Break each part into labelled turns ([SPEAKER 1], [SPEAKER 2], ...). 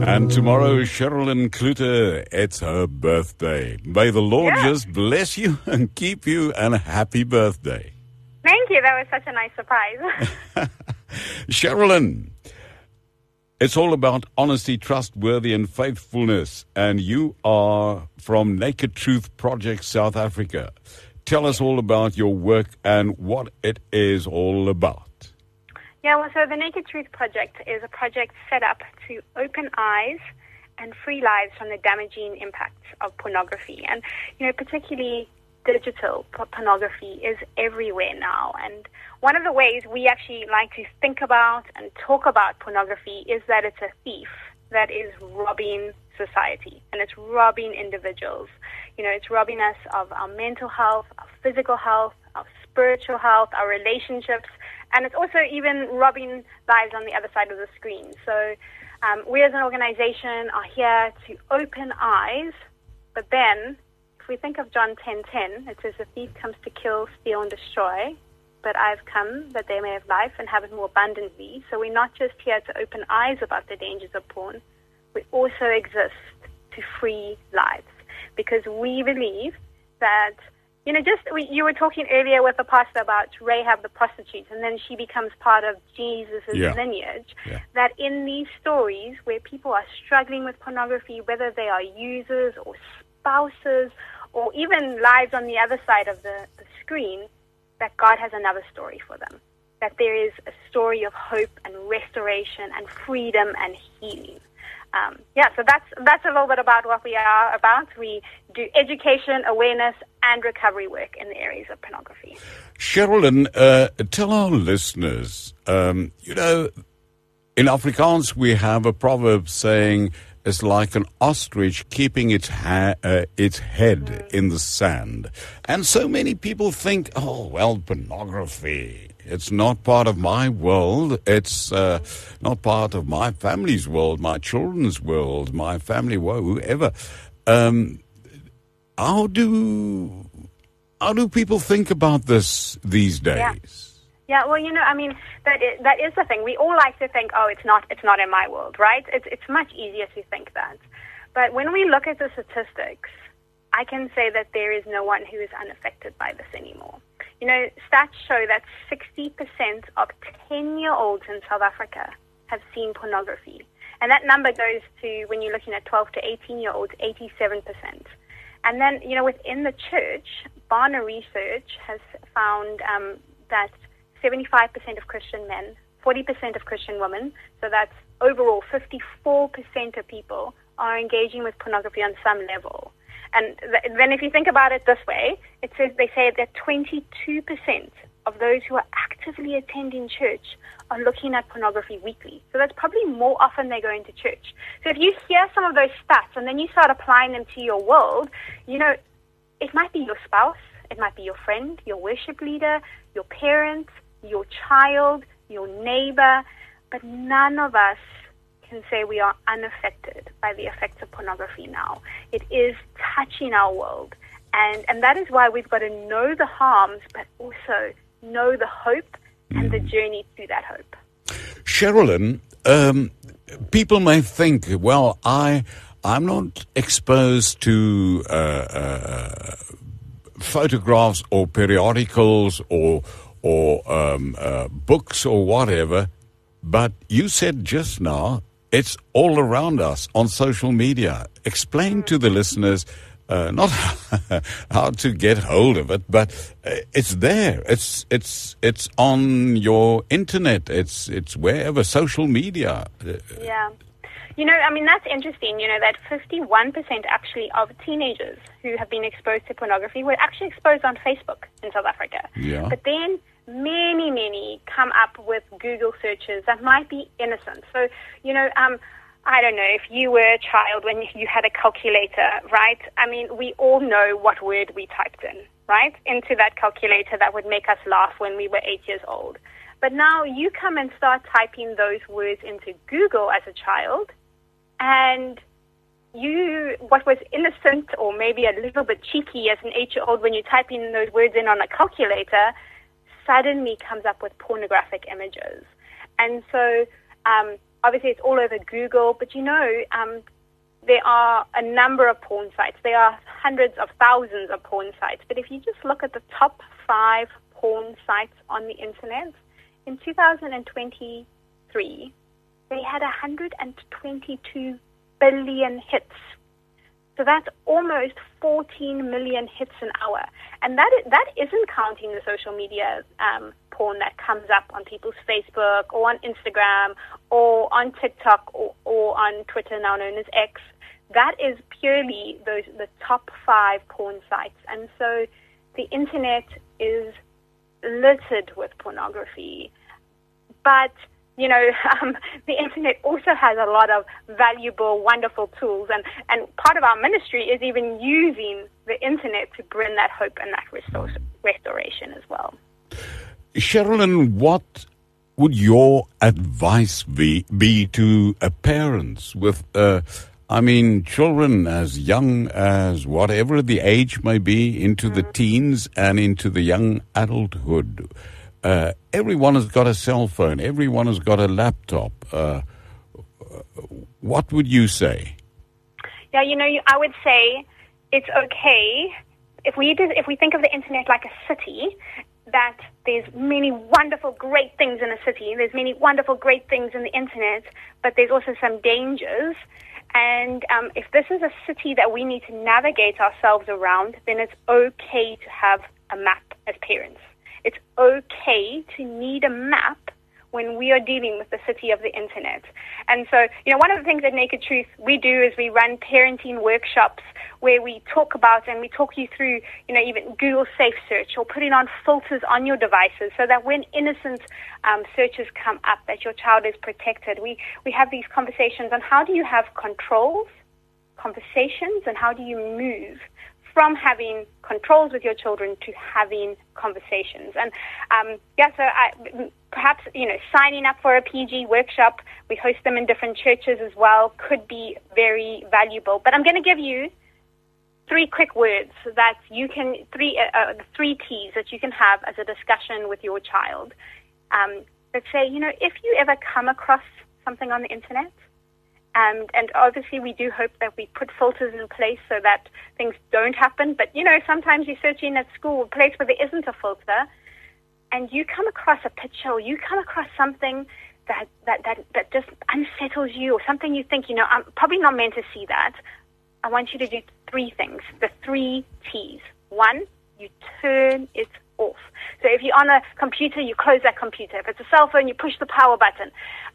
[SPEAKER 1] And tomorrow, Sherilyn Kluter, it's her birthday. May the Lord just bless you and keep you, and a happy birthday.
[SPEAKER 2] Thank you. That was such a nice surprise.
[SPEAKER 1] Sherilyn, it's all about honesty, trustworthy, and faithfulness. And you are from Naked Truth Project South Africa. Tell us all about your work and what it is all about.
[SPEAKER 2] Yeah, well, so the Naked Truth Project is a project set up to open eyes and free lives from the damaging impacts of pornography. And, you know, particularly digital pornography is everywhere now. And one of the ways we actually like to think about and talk about pornography is that it's a thief that is robbing society, and it's robbing individuals. You know, it's robbing us of our mental health, our physical health, our spiritual health, our relationships, and it's also even robbing lives on the other side of the screen. So we as an organization are here to open eyes, but then if we think of John 10:10, it says, "The thief comes to kill, steal, and destroy, but I've come that they may have life and have it more abundantly." So we're not just here to open eyes about the dangers of porn. We also exist to free lives, because we believe that, you know, you were talking earlier with the pastor about Rahab the prostitute, and then she becomes part of Jesus' lineage, that in these stories where people are struggling with pornography, whether they are users or spouses or even lives on the other side of the screen, that God has another story for them, that there is a story of hope and restoration and freedom and healing. So that's a little bit about what we are about. We do education, awareness, and recovery work in the areas of pornography.
[SPEAKER 1] Sherilyn, tell our listeners, you know, in Afrikaans we have a proverb saying, it's like an ostrich keeping its head in the sand. And so many people think, oh, well, pornography, it's not part of my world. It's not part of my family's world, my children's world, my family world, whoever. How do people think about this these days?
[SPEAKER 2] Yeah, well, you know, I mean, that is the thing. We all like to think, oh, it's not in my world, right? It's much easier to think that. But when we look at the statistics, I can say that there is no one who is unaffected by this anymore. You know, stats show that 60% of 10-year-olds in South Africa have seen pornography. And that number goes to, when you're looking at 12 to 18-year-olds, 87%. And then, you know, within the church, Barna Research has found that 75% of Christian men, 40% of Christian women, so that's overall 54% of people are engaging with pornography on some level. And then if you think about it this way, they say that 22% of those who are actively attending church are looking at pornography weekly. So that's probably more often they're going to church. So if you hear some of those stats and then you start applying them to your world, you know, it might be your spouse, it might be your friend, your worship leader, your parents, your child, your neighbor, but none of us can say we are unaffected by the effects of pornography now. It is touching our world, and that is why we've got to know the harms, but also know the hope and the journey through that hope.
[SPEAKER 1] Sherilyn, people may think, well, I'm not exposed to photographs or periodicals or books or whatever, but you said just now it's all around us on social media. Explain to the listeners not how to get hold of it, but it's there. It's on your internet. It's wherever, social media.
[SPEAKER 2] Yeah. You know, I mean, that's interesting, you know, that 51% actually of teenagers who have been exposed to pornography were actually exposed on Facebook in South Africa.
[SPEAKER 1] Yeah.
[SPEAKER 2] But then many come up with Google searches that might be innocent. So, you know, I don't know, if you were a child when you had a calculator, right? I mean, we all know what word we typed in, right, into that calculator that would make us laugh when we were 8 years old. But now you come and start typing those words into Google as a child, and what was innocent or maybe a little bit cheeky as an 8-year-old when you're typing those words in on a calculator suddenly comes up with pornographic images. And so obviously it's all over Google, but there are a number of porn sites. There are hundreds of thousands of porn sites. But if you just look at the top 5 porn sites on the internet, in 2023, they had 122 billion hits. So that's almost 14 million hits an hour. And that isn't counting the social media porn that comes up on people's Facebook or on Instagram or on TikTok or on Twitter, now known as X. That is purely the top 5 porn sites. And so the internet is littered with pornography. But the internet also has a lot of valuable, wonderful tools, and part of our ministry is even using the internet to bring that hope and that restoration as well.
[SPEAKER 1] Sherilyn, what would your advice be to parents with, children as young as whatever the age may be, into the teens and into the young adulthood? Everyone has got a cell phone. Everyone has got a laptop. What would you say?
[SPEAKER 2] Yeah, I would say it's okay if we think of the internet like a city, that there's many wonderful, great things in a city. There's many wonderful, great things in the internet, but there's also some dangers. And if this is a city that we need to navigate ourselves around, then it's okay to have a map as parents. It's okay to need a map when we are dealing with the city of the internet. And so, one of the things at Naked Truth we do is we run parenting workshops where we talk about and we talk you through, even Google Safe Search or putting on filters on your devices so that when innocent searches come up, that your child is protected. We have these conversations on how do you have controls, conversations, and how do you move from having controls with your children to having conversations. And perhaps signing up for a PG workshop, we host them in different churches as well, could be very valuable. But I'm going to give you 3 quick words that you can, 3 T's that you can have as a discussion with your child. Let's say, if you ever come across something on the internet, and obviously we do hope that we put filters in place so that things don't happen. But, sometimes you're searching at school, a place where there isn't a filter, and you come across a picture or you come across something that just unsettles you, or something you think, I'm probably not meant to see that. I want you to do 3 things, the 3 T's. 1, you turn it off. So if you're on a computer, you close that computer. If it's a cell phone, you push the power button.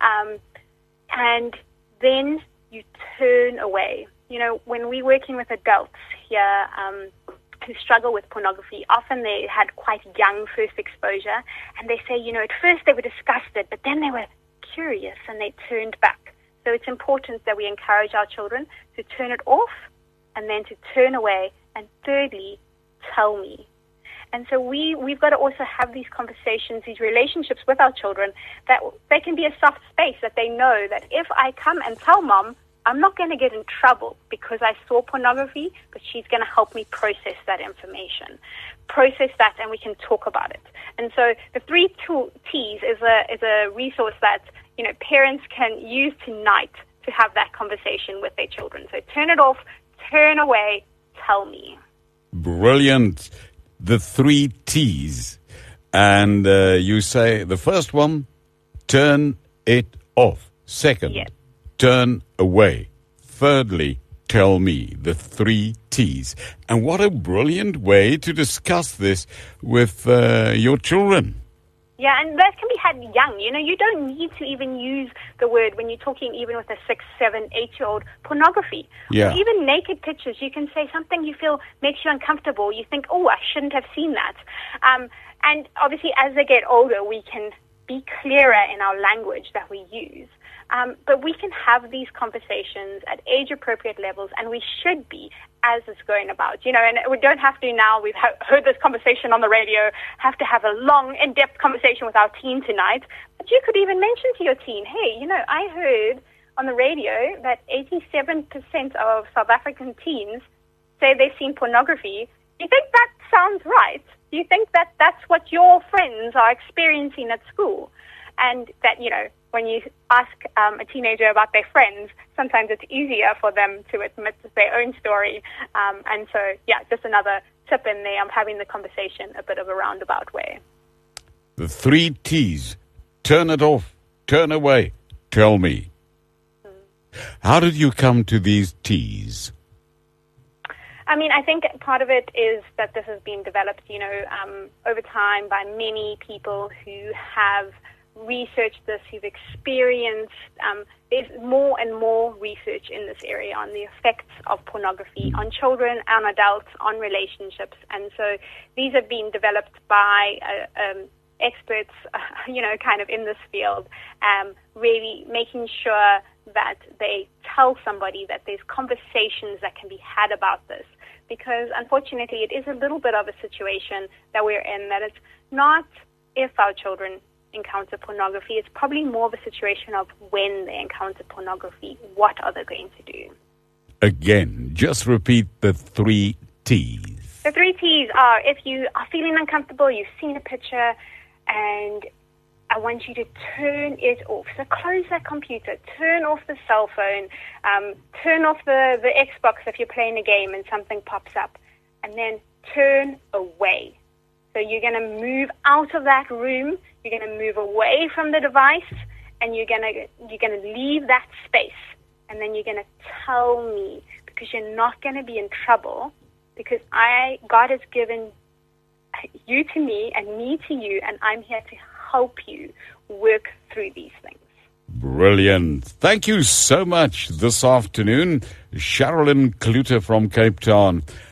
[SPEAKER 2] And then you turn away. When we're working with adults here who struggle with pornography, often they had quite young first exposure, and they say, at first they were disgusted, but then they were curious and they turned back. So it's important that we encourage our children to turn it off and then to turn away, and thirdly, tell me. And so we've got to also have these conversations, these relationships with our children, that they can be a soft space, that they know that if I come and tell mom, I'm not going to get in trouble because I saw pornography, but she's going to help me process that information. Process that, and we can talk about it. And so the 3 T's is a resource that parents can use tonight to have that conversation with their children. So turn it off, turn away, tell me.
[SPEAKER 1] Brilliant. The 3 T's. And you say the first one, turn it off. Second,
[SPEAKER 2] yes.
[SPEAKER 1] Turn away. Thirdly, tell me. The 3 T's. And what a brilliant way to discuss this with your children.
[SPEAKER 2] Yeah, and that can be had young. You don't need to even use the word when you're talking even with a 6, 7, 8-year-old pornography.
[SPEAKER 1] Yeah.
[SPEAKER 2] Or even naked pictures. You can say something you feel makes you uncomfortable. You think, oh, I shouldn't have seen that. And obviously, as they get older, we can be clearer in our language that we use. But we can have these conversations at age-appropriate levels, and we should be as it's going about. And we don't have to now, we've heard this conversation on the radio, have to have a long, in-depth conversation with our teen tonight. But you could even mention to your teen, hey, I heard on the radio that 87% of South African teens say they've seen pornography. Do you think that sounds right? Do you think that that's what your friends are experiencing at school? And that, when you ask a teenager about their friends, sometimes it's easier for them to admit their own story. And so, yeah, just another tip in there of having the conversation a bit of a roundabout way.
[SPEAKER 1] The 3 T's. Turn it off, turn away, tell me. How did you come to these T's?
[SPEAKER 2] I mean, I think part of it is that this has been developed, over time by many people who have researched this, who've experienced. There's more and more research in this area on the effects of pornography on children and adults, on relationships. And so these have been developed by experts, kind of in this field, really making sure that they tell somebody that there's conversations that can be had about this. Because unfortunately, it is a little bit of a situation that we're in, that it's not if our children encounter pornography, it's probably more of a situation of when they encounter pornography, what are they going to do? Again,
[SPEAKER 1] just repeat the 3 T's.
[SPEAKER 2] The 3 T's are, if you are feeling uncomfortable, you've seen a picture, and I want you to turn it off. So close that computer, turn off the cell phone, turn off the Xbox if you're playing a game and something pops up, and then turn away. So you're going to move out of that room, you're going to move away from the device, and you're going to leave that space, and then you're going to tell me, because you're not going to be in trouble, because God has given you to me and me to you, and I'm here to help you work through these things.
[SPEAKER 1] Brilliant. Thank you so much this afternoon, Sherilyn Klute from Cape Town.